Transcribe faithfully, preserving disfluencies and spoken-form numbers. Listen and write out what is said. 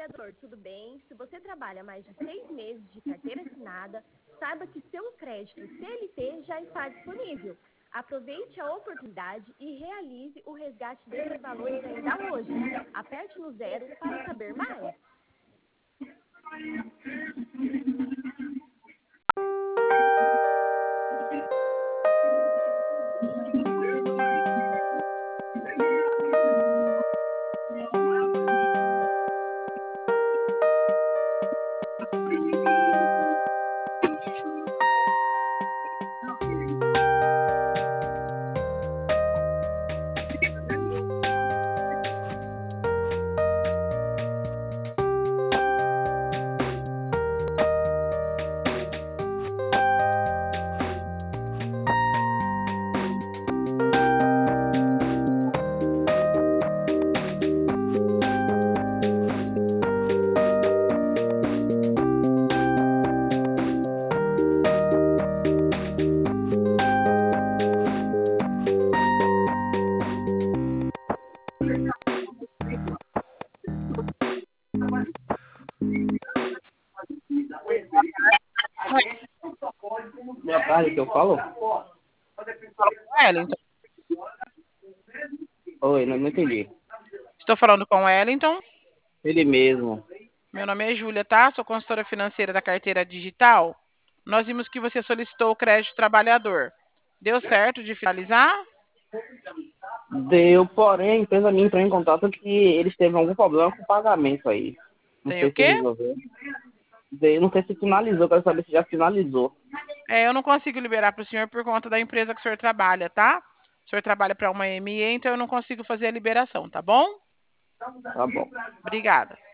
trabalhador, tudo bem? Se você trabalha mais de seis meses de carteira assinada, saiba que seu crédito C L T já está disponível. Aproveite a oportunidade e realize o resgate desses valores ainda hoje. Aperte no zero para saber mais. Boa tarde, que eu falo? Wellington. Oi, não, não entendi. Estou falando com o Wellington. Ele mesmo. Meu nome é Júlia, tá? Sou consultora financeira da carteira digital. Nós vimos que você solicitou o crédito trabalhador. Deu certo de finalizar? Deu, porém, a empresa minha entrou em contato que eles teve algum problema com o pagamento aí. Não Tem o sei se quê? resolveu. Deu, não sei se finalizou, quero saber se já finalizou. É, eu não consigo liberar para o senhor por conta da empresa que o senhor trabalha, tá? O senhor trabalha para uma M E, então eu não consigo fazer a liberação, tá bom? Tá bom. Obrigada.